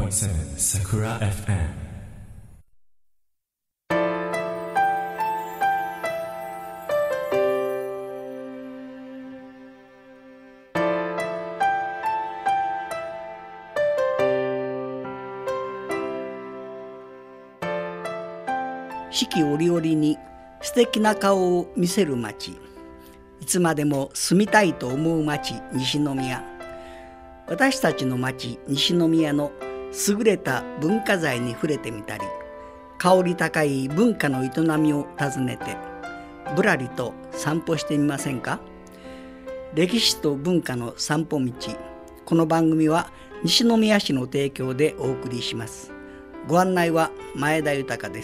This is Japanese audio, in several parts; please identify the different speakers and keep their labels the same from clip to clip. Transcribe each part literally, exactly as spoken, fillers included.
Speaker 1: ーセブン Sakura エフエム。
Speaker 2: 四季折々に素敵な顔を見せる町、いつまでも住みたいと思う町、西宮。私たちの町西宮の優れた文化財に触れてみたり、香り高い文化の営みを訪ねてぶらりと散歩してみませんか。歴史と文化の散歩道。この番組は西宮市の提供でお送りします。ご案内は前田豊です。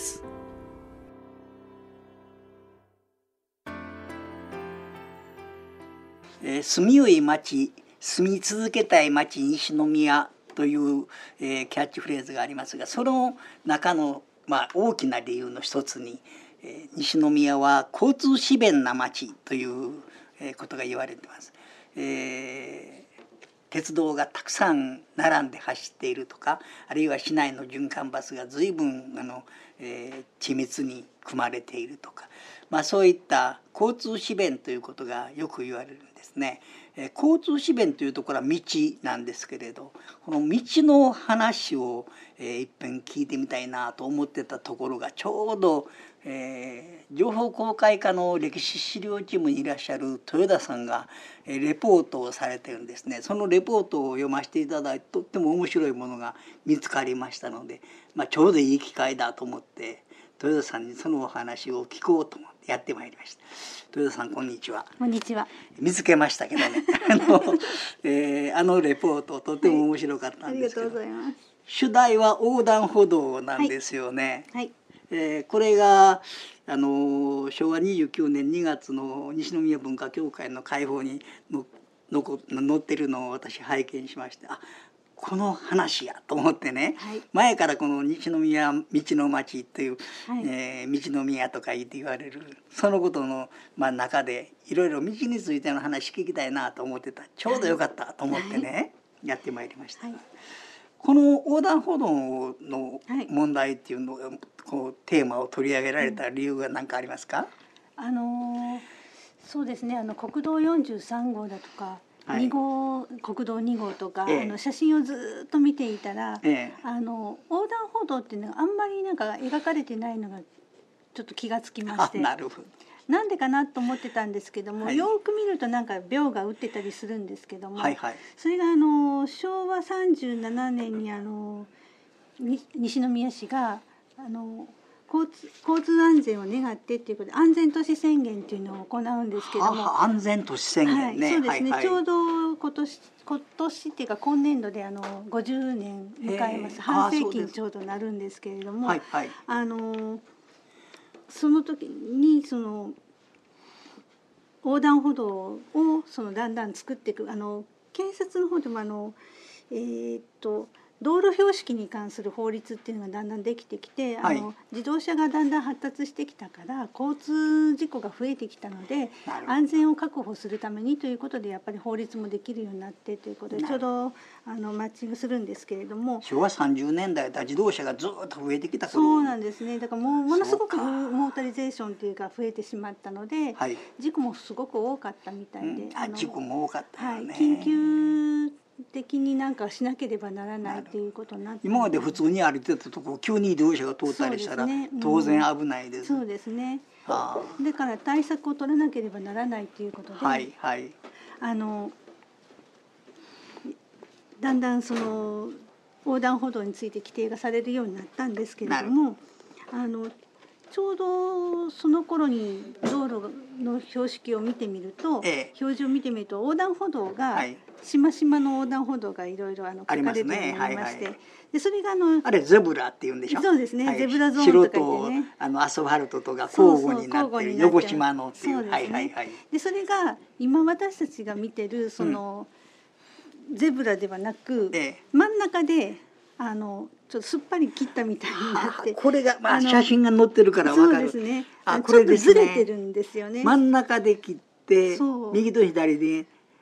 Speaker 2: えー、住みよい町、住み続けたい町西宮という、えー、キャッチフレーズがありますが、その中の、まあ、大きな理由の一つに、えー、西宮は交通不便な町という、えー、ことが言われています。えー鉄道がたくさん並んで走っているとか、あるいは市内の循環バスが随分あの、えー、緻密に組まれているとか、まあ、そういった交通不便ということがよく言われるんですね。えー、交通不便というところは道なんですけれど、この道の話を、えー、一遍聞いてみたいなと思ってたところが、ちょうど、えー、情報公開課の歴史資料チームにいらっしゃる豊田さんが、えー、レポートをされてるんですね。そのレポートを読ませていただいて、とっても面白いものが見つかりましたので、まあ、ちょうどいい機会だと思って豊田さんにそのお話を聞こうと思ってやってまいりました。豊田さん、こんにちは。
Speaker 3: こんにちは。
Speaker 2: 見つけましたけどねあの、えー、あのレポートとっても面白かったんですけど、はい、ありがとうございます。主題は横断歩道なんですよね。はいはい。えー、これがあのしょうわにじゅうきゅうねんにがつの西宮文化協会の会報にののこ載ってるのを私拝見しまして、あ、この話やと思ってね、はい、前からこの西宮道の町という、はい、えー、道の宮とか言って言われるそのことの、まあ、中でいろいろ道についての話聞きたいなと思ってた。ちょうどよかったと思ってね、はい、やってまいりました。はい、この横断歩道の問題っていうのを、こうテーマを取り上げられた理由が何かありますか？
Speaker 3: うん、あのそうですね、あの国道よんじゅうさんごうだとか、はい、にごう国道にごうとか、ええ、あの写真をずっと見ていたら、ええ、あの横断歩道っていうのがあんまりなんか描かれてないのがちょっと気がつきまして、
Speaker 2: なるほど、
Speaker 3: なんでかなと思ってたんですけども、はい、よく見るとなんか鋲が打ってたりするんですけども、はいはい、それがあのしょうわさんじゅうななねんにあの西宮市があの交通、交通安全を願ってっていうことで安全都市宣言っていうのを行うんですけども、
Speaker 2: はあ、安全都市宣言ね、
Speaker 3: はい、そうですね、はいはい、ちょうど今年今年っていうか今年度であのごじゅうねん迎えます。半世紀にちょうどなるんですけれども、はいはい、あのその時にその横断歩道をそのだんだん作っていく、あの建設の方でもあのえー、っと道路標識に関する法律っていうのがだんだんできてきて、はい、あの自動車がだんだん発達してきたから交通事故が増えてきたので安全を確保するためにということでやっぱり法律もできるようになってということでちょうどあのマッチングするんですけれども、
Speaker 2: しょうわさんじゅうねんだいだ自動車がずっと増えてきた頃、
Speaker 3: そうなんですね。だからもうものすごくモータリゼーションというか増えてしまったので、はい、事故もすごく多かったみたいで、うん、
Speaker 2: あ事故も多かったよね、
Speaker 3: はい、緊急的になんかしなければならないということになって、
Speaker 2: 今まで普通に歩いてたとこ急に自動車が通ったりしたら、ね、うん、当然危ないです。
Speaker 3: そうですね。だから対策を取らなければならないということで、はいはい、あのだんだんその横断歩道について規定がされるようになったんですけれども、あのちょうどその頃に道路の標識を見てみると、ええ、表示を見てみると横断歩道が、はい、しましまの横断歩道がいろいろ書かれておりまして、ね、はいはい、でそれがあの
Speaker 2: あれゼブラっていうんでしょ。
Speaker 3: そうですね、はい、ゼブラゾーンとか言ってね、
Speaker 2: あのアスファルトとか交互になってる横島のっていう、
Speaker 3: はいはいはい、でそれが今私たちが見てるその、うん、ゼブラではなく、ええ、真ん中であのちょっとすっぱり切ったみたいになって、
Speaker 2: これが、まあ、写真が載ってるから分かる。
Speaker 3: そうですね。あ、これですね、ちょっとずれてるんですよね。
Speaker 2: 真ん中で切って右と左で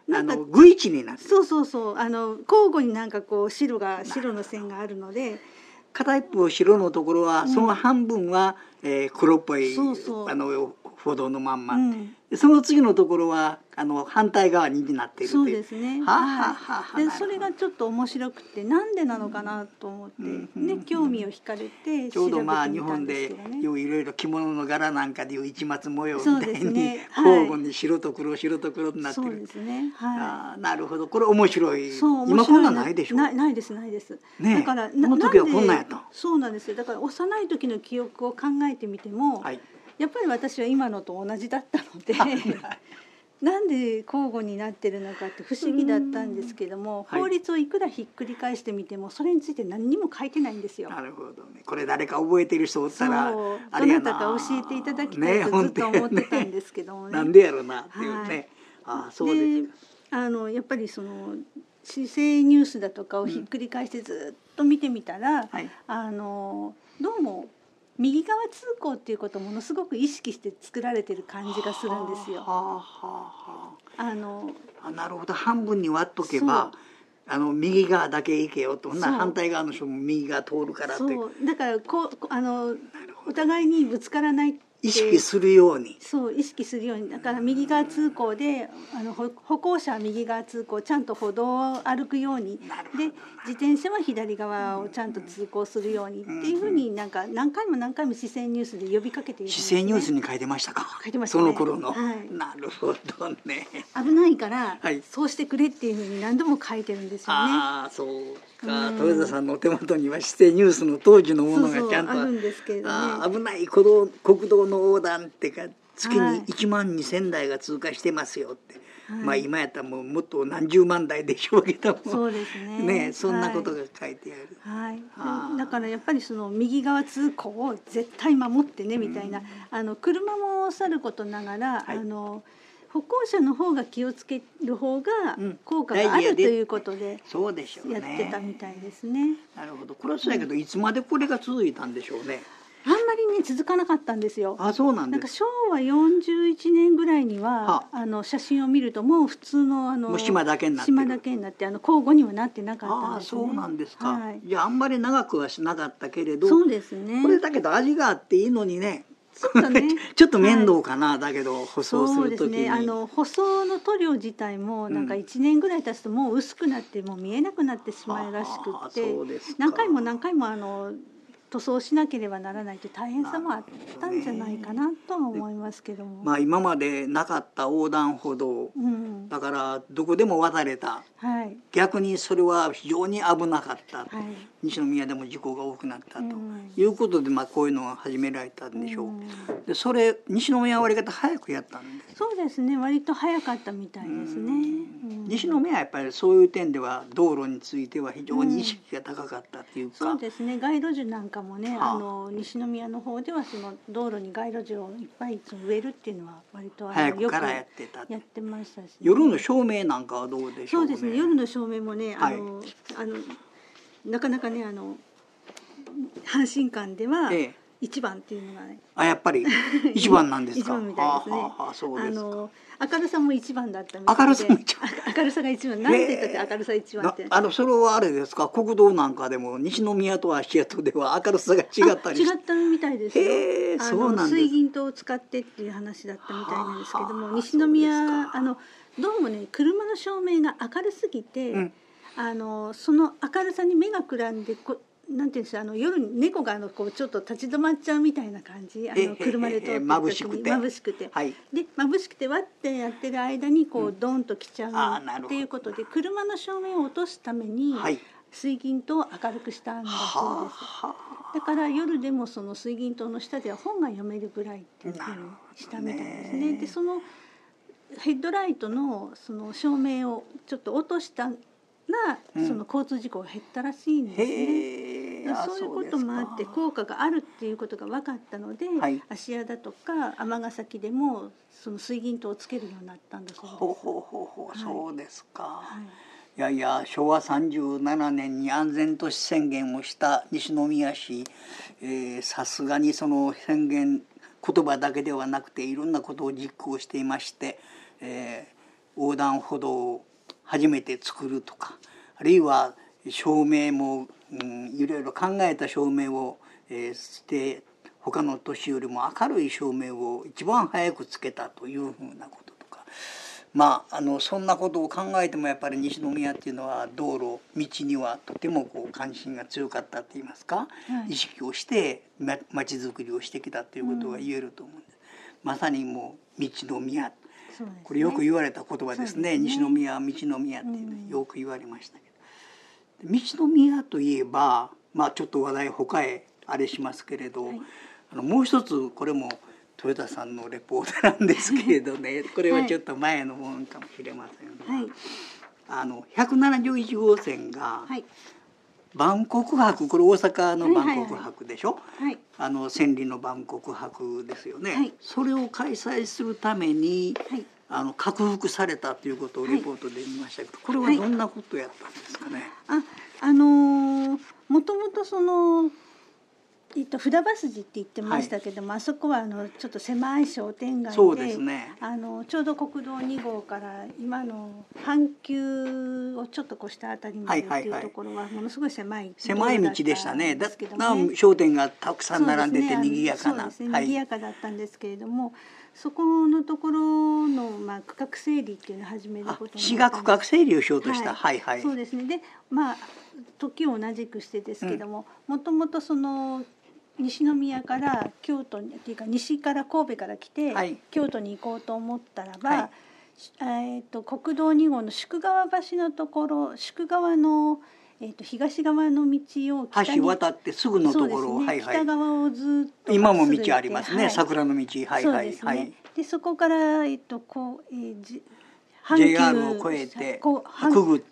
Speaker 2: あのグイチになってる。
Speaker 3: そうそうそう、あの交互になんかこう白が白の線があるので、
Speaker 2: 片一方白のところは、うん、その半分は、えー、黒っぽい
Speaker 3: そうそう
Speaker 2: あの歩道のまんま、うん、
Speaker 3: で
Speaker 2: その次のところはあの反対側になっている
Speaker 3: そうですね。
Speaker 2: はははは
Speaker 3: でそれがちょっと面白くてなんでなのかなと思って、うんうん、で興味を惹かれて
Speaker 2: ちょうどまあ日本でいろいろ着物の柄なんかでいう市松模様みたいに、ね、はい、交互に白と黒白と黒になってる。
Speaker 3: そうですね。はい、
Speaker 2: あなるほど、これ面白い。
Speaker 3: そう面白い。
Speaker 2: 今こんなんないでしょ。
Speaker 3: なないですないです。
Speaker 2: ね、
Speaker 3: だから
Speaker 2: この時はこんなんやった。
Speaker 3: そうなんですよ。だから幼い時の記憶を考えてみても、はい、やっぱり私は今のと同じだったのでなんで交互になってるのかって不思議だったんですけども、法律をいくらひっくり返してみてもそれについて何にも書いてないんですよ。
Speaker 2: なるほどね。これ誰か覚えてる人おったら
Speaker 3: あれやな、どなたか教えていただきたいとずっと思ってたんですけどもね。
Speaker 2: なんでやろなっていうね。はい、あそうです。
Speaker 3: あのやっぱりその市政ニュースだとかをひっくり返してずっと見てみたら、うんはい、あのどうも右側通行っていうことをものすごく意識して作られてる感じがするんですよ。はあはあはあ、あの
Speaker 2: あなるほど、半分に割っとけばあの右側だけ行けよと、ほんなら反対側の人も右側通るからって。
Speaker 3: そうだからこうあのお互いにぶつからない
Speaker 2: 意識するように。
Speaker 3: そう意識するように、だから右側通行であの歩行者は右側通行ちゃんと歩道を歩くようにで自転車は左側をちゃんと通行するようにっていうふうになんか何回も何回も市政ニュースで呼びかけているんですね。
Speaker 2: 市政ニュースに書いてましたか。
Speaker 3: 書いてましたね、
Speaker 2: その頃の、
Speaker 3: はい、
Speaker 2: なるほどね。
Speaker 3: 危ないから、
Speaker 2: はい、
Speaker 3: そうしてくれっていうふうに何度も書いてるんですよね。
Speaker 2: ああそうか、豊田さんのお手元には市政ニュースの当時のものがちゃんと
Speaker 3: そうそうあるんですけれどね。
Speaker 2: あ危ない国道、国道の横断ってか月にいちまんにせんだいが通過してますよって、はい、まあ今やったらもうもっと何十万台でしょうけども、
Speaker 3: そうですね。
Speaker 2: ねそんなことが書いてある。
Speaker 3: はい。はい、だからやっぱりその右側通行を絶対守ってねみたいな、うん、あの車もさることながら、はい、あの歩行者の方が気をつける方が効果があるということでやってたみたいですね。
Speaker 2: なるほど。これはそうやけど、うん、いつまでこれが続いたんでしょうね。
Speaker 3: あんまりね続かなかったんですよ。
Speaker 2: あ、そうなんです。
Speaker 3: なんか昭和よんじゅういちねんぐらいにはあの写真を見るともう普通のあの
Speaker 2: もう島だけになってる。
Speaker 3: 島だけになってあの交互にはなってなかったんですね。
Speaker 2: あ、そうなんですか。
Speaker 3: はい、
Speaker 2: じゃああんまり長くはしなかったけれど、
Speaker 3: そうですね。
Speaker 2: これだけど味があっていいのにね。
Speaker 3: そうだね、
Speaker 2: ちょっと面倒かな、はい、だけど舗装する時に。そうですね、
Speaker 3: あの舗装の塗料自体もなんかいちねんぐらい経つともう薄くなってもう見えなくなってしまうらしくって、うん、何回も何回もあの塗装しなければならないという大変さもあったんじゃないかなとは思いますけども、
Speaker 2: まあ、今までなかった横断歩道、うん、だからどこでも渡れた、はい、逆にそれは非常に危なかった、はい、西宮でも事故が多くなったと、うん、いうことで、まあ、こういうのが始められたんでしょう、うん、でそれ西宮は割り方早くやったんです。
Speaker 3: そうですね、割と早かったみたいですね、うん、
Speaker 2: 西宮はやっぱりそういう点では道路については非常に意識が高かったっていうか、
Speaker 3: うん、そうですね、街路樹なんかもね、はあ、あの西宮の方ではその道路に街路樹をいっぱい植えるっていうのは割と
Speaker 2: 早くからやってた。
Speaker 3: やってましたし、ね、
Speaker 2: 夜の照明なんかはどうでしょうね。
Speaker 3: そうですね、夜の照明もね、あの、はい、あのなかなかねあの阪神間では、ええ、一番っていうのがね、
Speaker 2: あ、やっぱり一番なんですか。
Speaker 3: 一番みたいですね。
Speaker 2: はあはあ、そうですか。あの
Speaker 3: 明るさも一番だったみたいで。
Speaker 2: 明るさも一番。
Speaker 3: 明るさが一番。なんて言ったって明るさ一番って。
Speaker 2: あのそれはあれですか。国道なんかでも西宮と芦屋とでは明るさが違ったりして。
Speaker 3: 違ったみたいですよ。
Speaker 2: へえ、そうなんです。
Speaker 3: 水銀灯を使ってっていう話だったみたいなんですけども、西宮あのどうもね車の照明が明るすぎて、うん、あのその明るさに目がくらんでこなんていうんですか、あの夜に猫があのこうちょっと立ち止まっちゃうみたいな感じ、あの車で通ってる時に眩しくて眩しくて、はい、で眩しくてわってやってる間にこう、うん、ドンと来ちゃうっていうことで車の照明を落とすために、はい、水銀灯を明るくしたんだそうです。だから夜でもその水銀灯の下では本が読めるぐらいっていうふうにしたみたいですね。でそのヘッドライトのその照明をちょっと落としたら、うん、その交通事故が減ったらしいんですね。そういうこともあって効果があるっていうことが分かったので、はい、芦屋だとか尼崎でもその水銀灯をつけるようになったんだそうです。
Speaker 2: ほうほうほうほう、はい、そうですか。はい、いやいや、昭和さんじゅうななねんに安全都市宣言をした西宮市、さすがにその宣言言葉だけではなくていろんなことを実行していまして、えー横断歩道を初めて作るとか、あるいは照明も、うん、いろいろ考えた照明を、えー、して他の都市よりも明るい照明を一番早くつけたというふうなこととか、まああのそんなことを考えてもやっぱり西宮っていうのは道路道にはとてもこう関心が強かったって言いますか、はい、意識をしてまちづくりをしてきたということが言えると思うんです、うん、まさにもう道の宮、そうですね、これよく言われた言葉ですね。ですね、西宮は道の宮っていうのよく言われましたけど、うん、道の宮といえば、まあ、ちょっと話題他へあれしますけれど、はい、あのもう一つこれも豊田さんのレポートなんですけれどねこれはちょっと前のものかもしれませんが、はい、あのひゃくななじゅういち号線が、はい、万国博、これ大阪の万国博でしょ、はいはいはい、あの千里の万国博ですよね、はい、それを開催するために、はい、あの拡幅されたということをレポートで見ましたけど、はい、これはどんなことやったんですかね。
Speaker 3: はい、あ、あのー、もともとそのえっと、札場筋って言ってましたけども、はい、あそこはあのちょっと狭い商店街で、そうですね、あのちょうど国道に号から今の阪急をちょっと越したあたりまでっていうところはものすごい狭い、
Speaker 2: 狭い道でしたね。だから商店がたくさん並んでて賑やかな、
Speaker 3: そうですね、賑やかだったんですけれども、そこのところの、まあ、区画整理っていうのを始めることになったんです。
Speaker 2: 市が区画整理をしようとした、はいはいはい、
Speaker 3: そうですね。で、まあ時を同じくしてですけども、もともとその西宮から京都にっていうか西から神戸から来て、はい、京都に行こうと思ったらば、はい、えー、と国道に号の宿川橋のところ、宿川の、えー、と東側の道を
Speaker 2: 北に橋渡ってすぐのところ、
Speaker 3: ね、はいはい、北側をずっと
Speaker 2: 今も道ありますね、はい、桜の道、はいはい、
Speaker 3: そうですね、はい、でそこから、えー、とこう、えー、じ
Speaker 2: ジェイアール を越えてくぐって、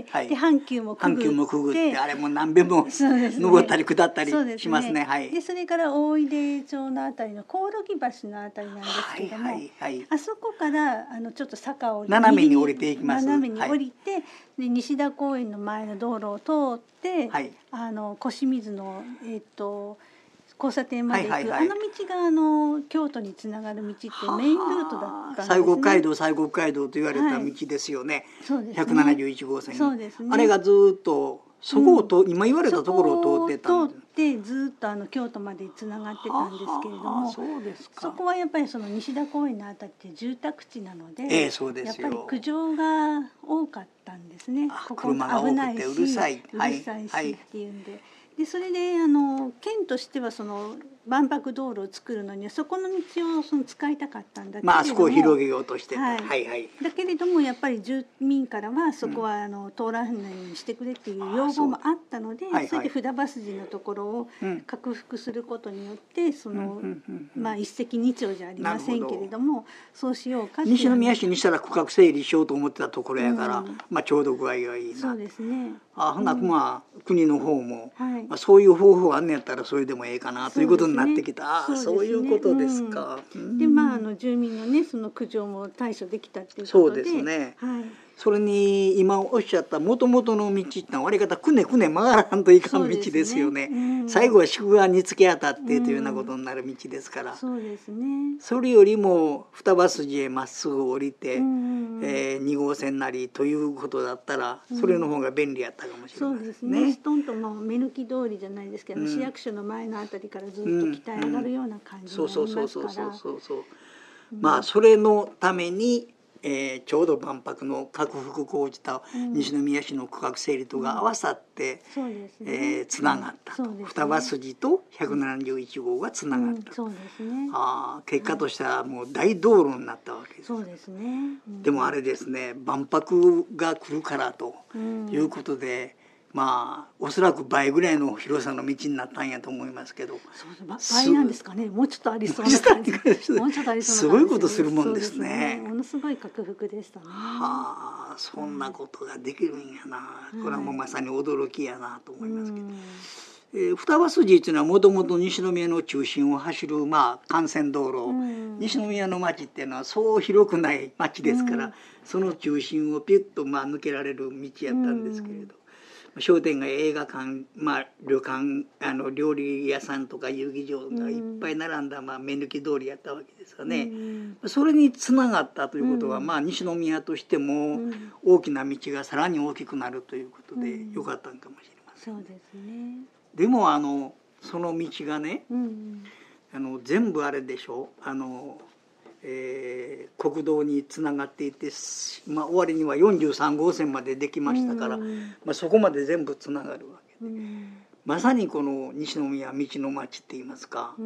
Speaker 3: はい、で阪急もくぐって、阪急もくぐって
Speaker 2: あれも何遍も登ったり下ったりしますね。はい。
Speaker 3: でそれから大出町のあたりのコオロギ橋のあたりなんですけども、はいはいはい、あそこからあのちょっと坂を
Speaker 2: 斜めに降りていきます。
Speaker 3: 斜めに降りて、はい、で西田公園の前の道路を通って、はい、あの小清水のえっ、ー、と交差点まで行く、はいはいはい、あの道があの京都につながる道ってメインルートだったんですね。
Speaker 2: 西国街道、西国街道と言われた道ですよね。はい、そうですね、ひゃくななじゅういち号線、
Speaker 3: そうですね、
Speaker 2: あれがずっとそこをと、うん、今言われたところを通ってたんです。
Speaker 3: 通ってずっとあの京都までつながってたんですけれども、
Speaker 2: そうですか。
Speaker 3: そこはやっぱりその西田公園のあたりって住宅地なので、
Speaker 2: ええ、そうですよ、
Speaker 3: やっぱり苦情が多かったんですね。ここ危ないし、うるさい、うるさいし、はい、っていうんで。でそれであの県としてはその万博道路を作るのにはそこの道をその使いたかったんだけれども、
Speaker 2: まあそこを広げようとしてた、
Speaker 3: はいはいはい、だけれどもやっぱり住民からはそこはあの通らないようにしてくれっていう要望もあったので、 そ, はいはい、それで札場筋のところを拡幅することによってその、うん、まあ一石二鳥じゃありませんけれども、そうしようかっていう。
Speaker 2: 西宮市にしたら区画整理しようと思ってたところやから、うん、まあちょうど具合がいいな。
Speaker 3: そうですね。
Speaker 2: あほな、まあ、うん、国の方も、はい、まあ、そういう方法があんねやったらそれでもええかなということになってきた。そうですね、そういうことですか。
Speaker 3: うん、でまああの住民のねその苦情も対処できたっていうことで、
Speaker 2: そうですね。
Speaker 3: はい、
Speaker 2: それに今おっしゃったもともとの道ってのは割り方くねくね曲がらんといかん道ですよね。ね、うん、最後は宿川に突き当たってというようなことになる道ですから、うん、
Speaker 3: そうですね。
Speaker 2: それよりも双葉筋へまっすぐ降りて、うん、えー、に号線なりということだったらそれの方が便利やったかもしれないですね。
Speaker 3: そうですね。ストンとも目抜き通りじゃないですけど、うん、市役所の前のあたりからずっと北へ上がるような感じになりますから、
Speaker 2: まあそれのためにえー、ちょうど万博の拡幅工事と西宮市の区画整理とが合わさってつながったと、うんね、双葉筋とひゃくななじゅういち号がつながった、
Speaker 3: うん、そうですね、
Speaker 2: あ結果としてはもう大道路になったわけです。
Speaker 3: そうですね、うん、
Speaker 2: でもあれですね、万博が来るからということで、うん、まあおそらく倍ぐらいの広さの道になったんやと思いますけど、
Speaker 3: そう倍なんですかね。もうちょっとありそうな感じ。もうちょっとありそうな感じ。
Speaker 2: すごいことするもんですね。
Speaker 3: ものすごい拡幅でしたね。
Speaker 2: はあ、そんなことができるんやな。これはもうまさに驚きやなと思いますけど。えー、双葉筋っていうのはもともと西宮の中心を走るまあ幹線道路、西宮の町っていうのはそう広くない町ですから、その中心をピュッとまあ抜けられる道やったんですけれど。 商店街、映画館、まあ、旅館、あの料理屋さんとか遊戯場がいっぱい並んだ、まあ、目抜き通りやったわけですよね。うん、それにつながったということは、うん、まあ、西宮としても大きな道がさらに大きくなるということでよかったんかもしれません。
Speaker 3: そうですね。で
Speaker 2: もあのその道がね、
Speaker 3: うん、
Speaker 2: あの全部あれでしょう、あのえー、国道につながっていて、まあ、終わりにはよんじゅうさんごうせんまでできましたから、うんまあ、そこまで全部つながるわけで、うん、まさにこの西宮道の町っていいますか、うん、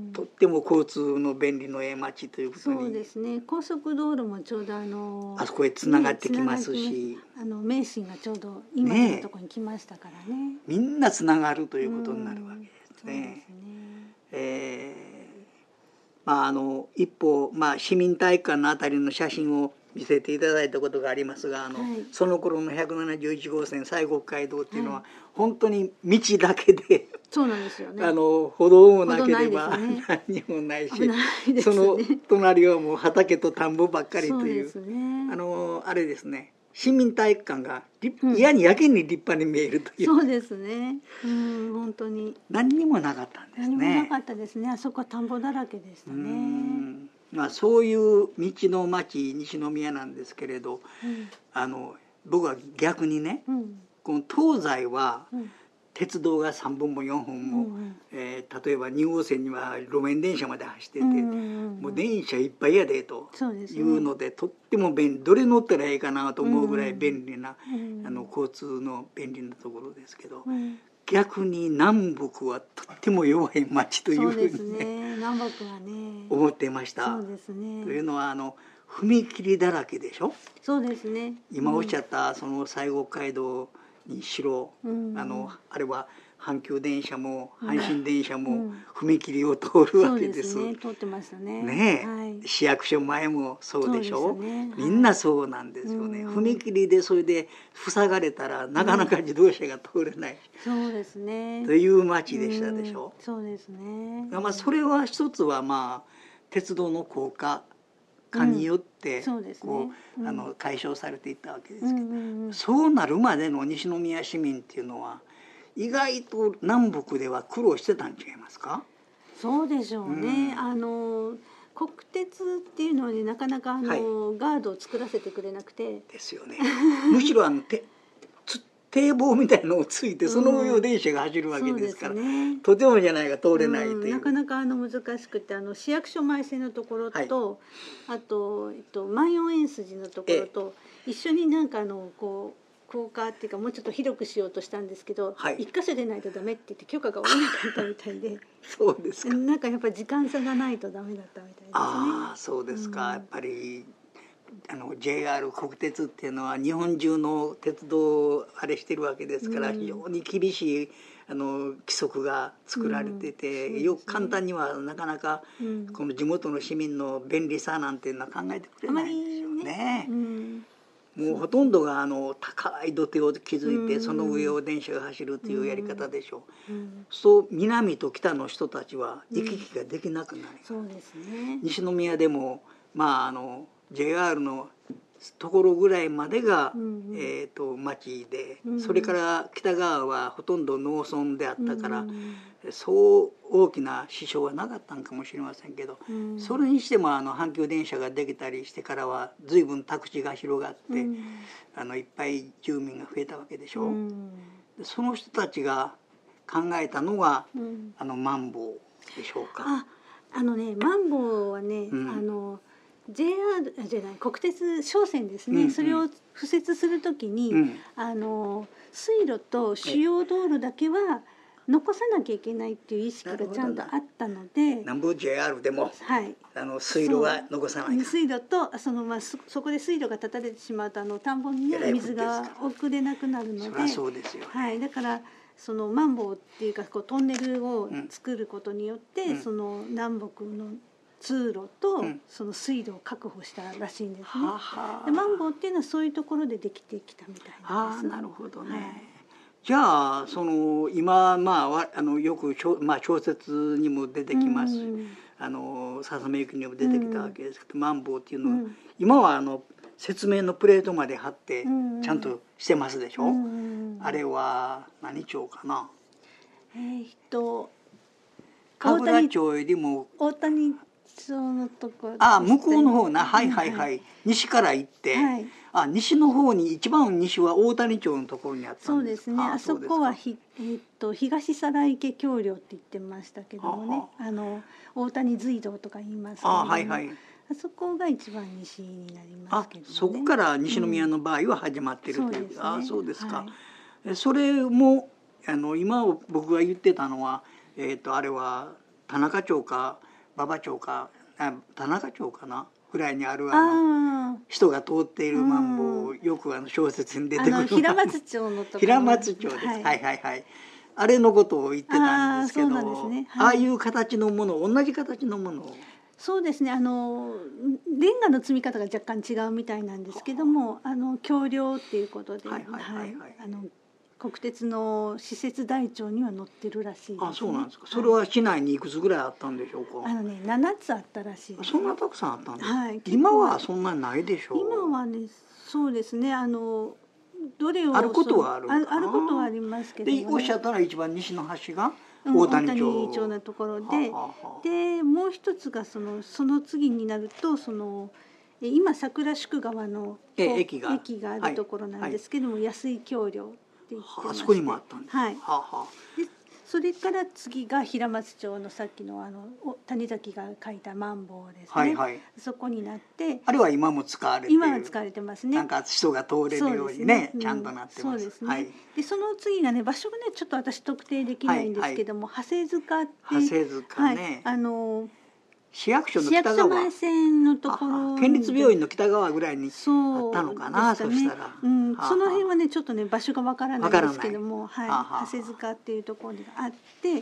Speaker 2: とっても交通の便利のええ町ということに。
Speaker 3: そうですね。高速道路もちょうどあの
Speaker 2: あそこへつながってきますし、
Speaker 3: あの名神がちょうど今のところに来ましたからね。
Speaker 2: みんなつながるということになるわけですね。
Speaker 3: そうですね。
Speaker 2: えーまあ、あの一方、まあ、市民体育館のあたりの写真を見せていただいたことがありますが、あの、はい、その頃のひゃくななじゅういちごうせん西国街道っていうのは、はい、本当に道だけで
Speaker 3: そうなんですよね。
Speaker 2: あの歩道もなければ何にもないし、
Speaker 3: ないですね、
Speaker 2: その隣はもう畑と田んぼばっかりという、
Speaker 3: そうですね、
Speaker 2: あのあれですね、市民体育館が嫌にやけに立派に見えるという、
Speaker 3: うん、そうですね、うん、本当に
Speaker 2: 何にもなかったんですね。
Speaker 3: 何もなかったですね。あそこは田んぼだらけでしたね。
Speaker 2: うんまあ、そういう道の町西宮なんですけれど、うん、あの僕は逆にね、うん、この東西は鉄道がさんぼんもよんほんも、うんうんえー、例えばにごうせんには路面電車まで走ってて、うんうんうん、もう電車いっぱいやでというの で, で、ね、とっても便利、どれ乗ったらいいかなと思うぐらい便利な、うんうん、あの交通の便利なところですけど、うん逆に南北はとっても弱い町というふうに、ね、
Speaker 3: そうですね、南北はね
Speaker 2: 思っていました。
Speaker 3: そうですね。
Speaker 2: というのはあの踏切だらけでしょ。
Speaker 3: そうですね。
Speaker 2: 今おっしゃったその西国街道にしろ、うん、あのあれは阪急電車も阪神電車も踏切を通るわけです。
Speaker 3: そうですね、通ってましたね。
Speaker 2: ねえ、はい、市役所前もそうでしょ。う、ね、みんなそうなんですよね、うん、踏切でそれで塞がれたらなかなか自動車が通れない、
Speaker 3: うん、そうですね、
Speaker 2: という街でしたでしょ。
Speaker 3: うん、そうですね。
Speaker 2: まあ、それは一つはまあ鉄道の高架化によってこうあの解消されていったわけですけど、うんうんうん、そうなるまでの西宮市民っていうのは意外と南北では苦労してたん違いますか。
Speaker 3: そうでしょうね、うん、あの国鉄っていうのはねなかなかあの、はい、ガードを作らせてくれなくて
Speaker 2: ですよね。むしろあのて堤防みたいのをついてその上を電車が走るわけですから、うんね、とてもじゃないが通れないという、うん、
Speaker 3: なかなかあの難しくてあの市役所前線のところと、はい、あと、えっと、万葉園筋のところと一緒になんかあのこう高架っていうかもうちょっと広くしようとしたんですけど、はい、一箇所でないとダメって言って許可が下りなかったみたいで
Speaker 2: そうですか。
Speaker 3: なんかやっぱり時間差がないとダメだったみたいですね。
Speaker 2: ああそうですか、うん、やっぱりあの ジェイアール 国鉄っていうのは日本中の鉄道をあれしてるわけですから、うん、非常に厳しいあの規則が作られてて、うんね、よく簡単にはなかなかこの地元の市民の便利さなんていうのは考えてくれないんですよね。ね、うん、もうほとんどがあの高い土手を築いてその上を電車が走るというやり方でしょう、うんうん、そう南と北の人たちは行き来ができなくなり、
Speaker 3: うん、そうですね、
Speaker 2: 西宮でもまああの ジェイアール のところぐらいまでが、うんうんえー、と町で、うんうん、それから北側はほとんど農村であったから、うんうん、そう大きな支障はなかったんかもしれませんけど、うん、それにしてもあの阪急電車ができたりしてからは随分宅地が広がって、うん、あのいっぱい住民が増えたわけでしょう、うん、でその人たちが考えたのが、うん、あのマンボウでしょうか。
Speaker 3: あ、あのねマンボウはね、うん、あのジェイアール じゃない国鉄商船ですね、うんうん、それを敷設するときに、うん、あの水路と主要道路だけは残さなきゃいけないっていう意識がちゃんとあったので、
Speaker 2: 南部 ジェイアール でも、
Speaker 3: はい、
Speaker 2: あの水路は残さない。
Speaker 3: 水路とその、まあ、そ, そこで水路が断たれてしまうとあの田んぼに、ね、水が送れなくなるので、
Speaker 2: そりゃそうですよね、
Speaker 3: はい、だからそのマンボウっていうかこうトンネルを作ることによって、うん、その南北の通路とその水路を確保したらしいんですね、うん、ははでマンボウっていうのはそういうところでできてきたみたいなんです。
Speaker 2: あ、なるほどね、はい、じゃあその今、まあ、あのよく、まあ、小説にも出てきます、うん、あの笹目ゆきにも出てきたわけですけど、うん、マンボウっていうのは、うん、今はあの説明のプレートまで貼って
Speaker 3: うんうん
Speaker 2: ちゃんとしてますでしょ、
Speaker 3: うんうん、
Speaker 2: あれは何町かな、
Speaker 3: えー、っと
Speaker 2: 神楽町よりも
Speaker 3: 大谷町のところ、
Speaker 2: あ向こうの方な、はいはいはい、はい、西から行って、はい、あ西の方に一番西は大谷町のところにあったんですか。
Speaker 3: そうですね、あそこはひ、えー、っと東皿池橋梁って言ってましたけどもね、あの大谷隧道とか言いますけども、あ、はいはい、あそこが一番西になりますけど、ね、
Speaker 2: あそこから西宮の場合は始まってるという、うん、そうですね、あそうですか、はい、それもあの今僕が言ってたのは、えー、とあれは田中町か馬場町かあ田中町かなぐらいにあるあの人が通っているマンボウ、よくあの小説に出てくる
Speaker 3: 平松町のところ
Speaker 2: 平松町です、はい、はいはいはいあれのことを言ってたんですけど、 あ, そうなんですね、はい、ああいう形のもの同じ形のものを
Speaker 3: そうですね、あのレンガの積み方が若干違うみたいなんですけども、あの橋梁っていうことで、はいはいはいはい、あの国鉄の施設台帳には載ってるらしいです、ね、
Speaker 2: あそうなんですか。それは市内にいくつぐらいあったんでしょうか。
Speaker 3: あのねななつあったらしいです、ね、
Speaker 2: そんなたくさんあったんですか、
Speaker 3: はい、
Speaker 2: 今はそんなにないでしょう。
Speaker 3: 今はねそうですね、あのどれを
Speaker 2: あることはある
Speaker 3: あるあることはありますけども、ね、
Speaker 2: でおっしゃったら一番西の端が
Speaker 3: 大谷町、うん、大谷町のところで、はあはあ、でもう一つがそのその次になるとその今桜宿川の
Speaker 2: 駅が、
Speaker 3: 駅があるところなんですけども、はいはい、安井橋梁って言ってまして、
Speaker 2: あそこにもあったんです、
Speaker 3: はい、
Speaker 2: はあはあ、
Speaker 3: でそれから次が平松町のさっきのあの谷崎が書いたマンボウですね、はいはい、そこになって
Speaker 2: あれは今も使われている、
Speaker 3: 今は使われてますね、
Speaker 2: なんか人が通れるように ね, ね、うん、ちゃんとなってます。
Speaker 3: そうですね、
Speaker 2: はい、
Speaker 3: でその次がね場所がねちょっと私特定できないんですけども、はいはい、長谷塚って
Speaker 2: 長谷塚ね、
Speaker 3: はい、あの
Speaker 2: 市役所の北側、
Speaker 3: 前線のところ、
Speaker 2: 県立病院の北側ぐらいにあったのかな、 そ, ね、そしたら、
Speaker 3: うん、その辺はねちょっとね場所がわからないんですけども、はい、長谷塚っていうところがあって、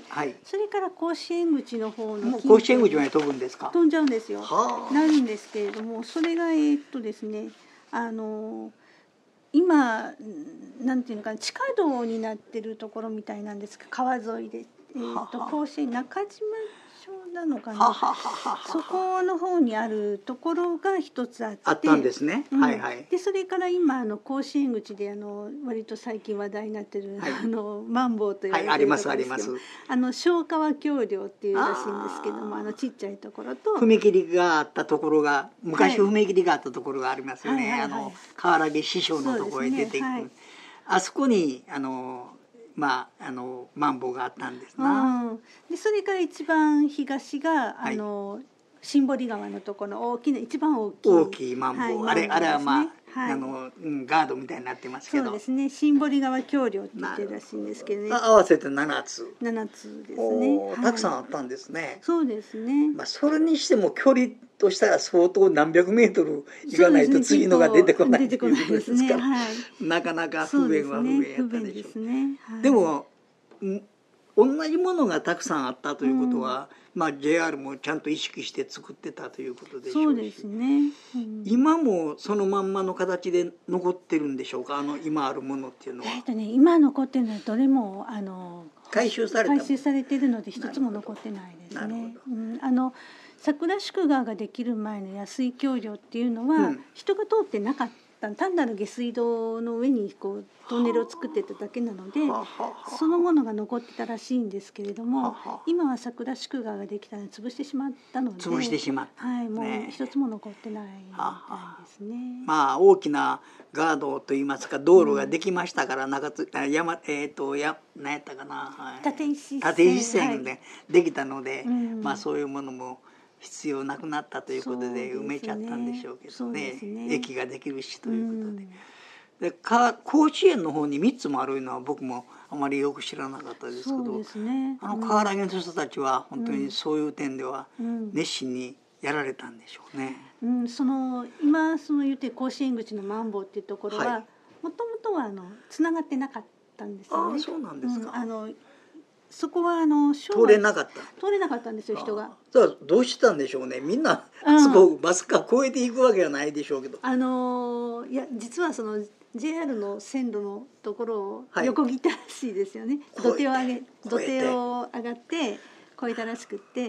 Speaker 3: はい、それから甲子園口の方の
Speaker 2: 甲子園口まで飛ぶんですか。
Speaker 3: 飛んじゃうんですよ、なるんですけれども、それがえー、っとですねあの今なんていうのかな地下道になってるところみたいなんですが川沿いで、えー、っと甲子園中島なのかな、ははははそこの方にあるところが一つあって
Speaker 2: あったんですね、うん、はいはい。
Speaker 3: でそれから今あの甲子園口であの割と最近話題になってる、はい、あのマンボウと言われてるところですけど、はい、ありますあります。あの小川橋梁っていうらしいんですけども、あのちっちゃいところと
Speaker 2: 踏切があったところが昔踏切があったところがありますよね、はいはいはいはい、あの河原木師匠のところへ出ていく、ねはい、あそこにあのまあ、あのマンボウがあったんですな、
Speaker 3: うん、でそれから一番東があの、はい、新堀川のところの大きな一番大きい
Speaker 2: 大きいマンボウ、はい、あれ、あれはまあ、はい、あのうん、ガードみたいになってますけど、
Speaker 3: そうですね、新堀川橋梁って言ってるらしいんですけどね、
Speaker 2: 合わせてななつ
Speaker 3: ななつですね、
Speaker 2: はい、たくさんあったんですね。
Speaker 3: そうですね、
Speaker 2: まあ、それにしても距離としたら相当何百メートル行かないと次のが出てこないっていうことですから、はい、なかなか不便は不便やったでしょう。 で, ね、はい、でも同じものがたくさんあったということは、うん、まあ、ジェイアール もちゃんと意識して作ってたということでしょうし、
Speaker 3: そうですね、うん、
Speaker 2: 今もそのまんまの形で残ってるんでしょうか、あの今あるものっていうのは。
Speaker 3: えーとね、今残ってるのはどれもあの
Speaker 2: 回収された
Speaker 3: 回収されているので一つも残ってないですね。うん、あの桜宿川ができる前の安井橋梁っていうのは、うん、人が通ってなかった、単なる下水道の上にこうトンネルを作ってただけなので、そのものが残ってたらしいんですけれども、今は桜宿川ができたので潰してしまったので、
Speaker 2: 潰してしまった、
Speaker 3: はい、もう一つも残ってないみたいですね。
Speaker 2: まあ大きなガードといいますか道路ができましたから、うん、中津山えっ、ー、とや何やったかな、はい、
Speaker 3: 立石線
Speaker 2: 立石線でできたので、はい、まあそういうものも必要なくなったということで埋めちゃったんでしょうけど ね, ね駅ができるしということで、でか甲子園の方にみっつもあるのは僕もあまりよく知らなかったですけど、
Speaker 3: そうですね、
Speaker 2: あの河原毛の人たちは本当にそういう点では熱心にやられたんでしょうね、
Speaker 3: うんうん、その今その言って甲子園口のマンボウっていうところはもともとはあのつながってなかったんですよね。
Speaker 2: ああ、そうなんですか、
Speaker 3: うん、あのそこはあの
Speaker 2: 通れなかった
Speaker 3: 通れなかったんですよ、人が。
Speaker 2: だからどうしてたんでしょうね、みんなそこバスか越えていくわけはないでしょうけど、
Speaker 3: あのいや実はその ジェイアール の線路のところを横切ったらしいですよね、はい、土手を上げ土手を上がって越えたらしくって、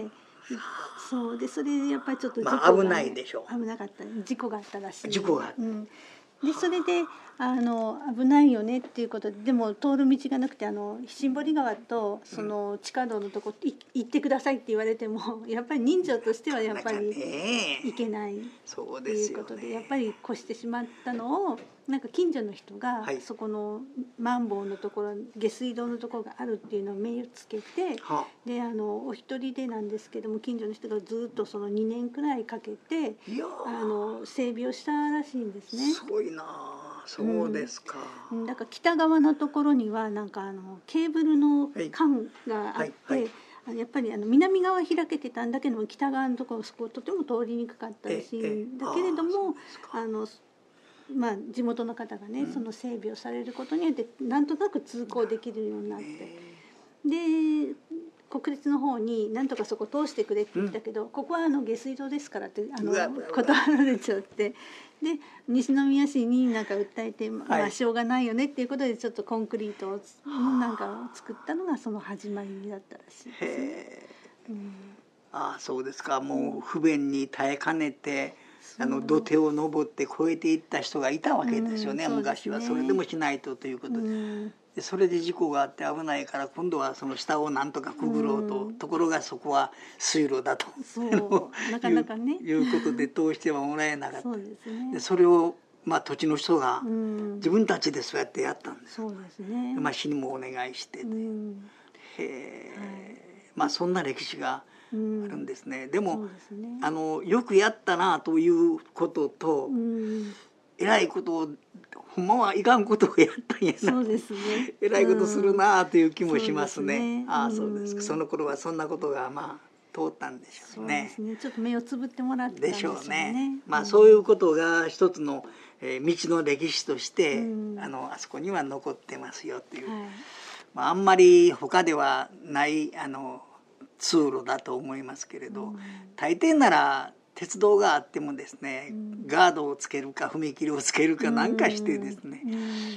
Speaker 3: そうでそれでやっぱりちょっと事故
Speaker 2: が、まあ、危ないでしょう。
Speaker 3: 危なかった事故があったらしい。
Speaker 2: 事故があった、
Speaker 3: うん、でそれであの危ないよねっていうことで、でも通る道がなくてあの新堀川とその地下道のとこ、うん、行ってくださいって言われてもやっぱり人情としてはやっぱり行けないということで、やっぱり越してしまったのをなんか近所の人が、はい、そこのマンボウのところ下水道のところがあるっていうのを目をつけて、はであのお一人でなんですけども近所の人がずっとそのにねんくらいかけてあの整備をしたらしいんですね。
Speaker 2: すごいな。そうですか、
Speaker 3: うん、だから北側のところにはなんかあのケーブルの管があって、はいはいはい、やっぱりあの南側開けてたんだけども北側のところそことても通りにくかったらしいんだけれども、あのまあ、地元の方がね、うん、その整備をされることによってなんとなく通行できるようになって、で国立の方になんとかそこ通してくれって言ったけど、うん、ここはあの下水道ですからってあの断られちゃって、で西宮市になんか訴えて、まあ、しょうがないよねっていうことでちょっとコンクリートをなんかを作ったのがその始まりだったらしいですね。へー、うん、
Speaker 2: ああそうですか。もう不便に耐えかねてあの土手を登って越えていった人がいたわけですよね、うん、昔は。それでもしないとということで、うん、でそれで事故があって危ないから今度はその下をなんとかくぐろうと、うん、ところがそこは水路だと
Speaker 3: そうなかなかね
Speaker 2: いうことで通してはもらえなかった。
Speaker 3: そうですね。
Speaker 2: でそれをまあ土地の人が自分たちでそうやってやったんです。
Speaker 3: そうですね。
Speaker 2: まあ市にもお願いしてて、うん、へえ、はい、まあそんな歴史があるんですね。うん、でもで、ね、あのよくやったなということと、うん、えらいことをほんまはいかんことをやったんやな。
Speaker 3: そうですね。
Speaker 2: えらいことするなという気もしますね。うん、ね、ああそうですか。その頃はそんなことがまあ通ったんでしょうね。
Speaker 3: そうですね。ちょっと目をつぶってもらったんでしょうね。でしょうね。
Speaker 2: まあそういうことが一つの、えー、道の歴史として、うん、あのあそこには残ってますよという。はい、まああんまり他ではないあの通路だと思いますけれど、うん、大抵なら鉄道があってもですね、うん、ガードをつけるか踏切をつけるかなんかしてですね、うん、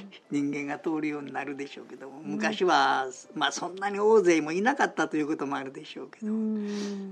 Speaker 2: 人間が通るようになるでしょうけども、昔は、まあ、そんなに大勢もいなかったということもあるでしょうけど、うん、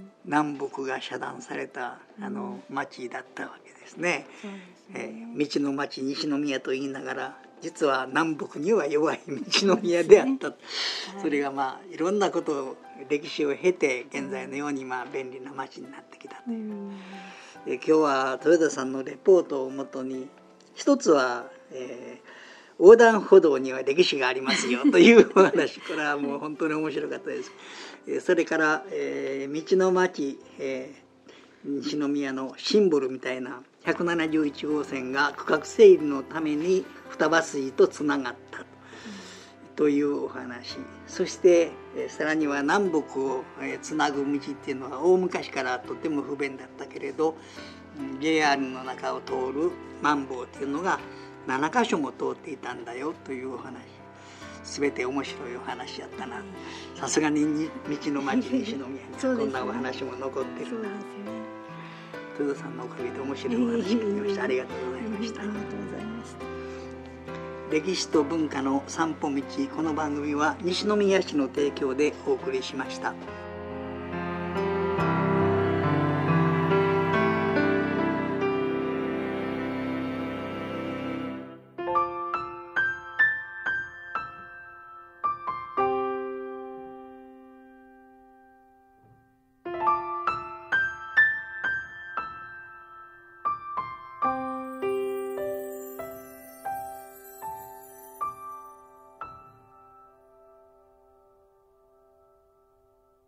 Speaker 2: 南北が遮断されたあの町だったわけですね。そうですね。えー、道の町西宮と言いながら実は南北には弱い道の宮であった。 そ,、ね、はい、それがまあいろんなことを歴史を経て現在のようにまあ便利な町になってきたという、うん、え今日は豊田さんのレポートをもとに一つは、えー、横断歩道には歴史がありますよというお話これはもう本当に面白かったです。えそれから、えー、道の町、えー、西宮のシンボルみたいなひゃくななじゅういち号線が区画整理のために双葉水とつながったと、というお話。そして、えー、さらには南北を、えー、つなぐ道っていうのは大昔からとても不便だったけれど ジェイアール の中を通るマンボウっていうのがななか所も通っていたんだよというお話。全て面白いお話やったな。さすがに道の町西宮にこんなお話も残ってるな。豊田さんのおかげで面白いお話聞きました。ありがとうございました。
Speaker 3: ありがとうございました。
Speaker 2: 歴史と文化の散歩道、この番組は西宮市の提供でお送りしました。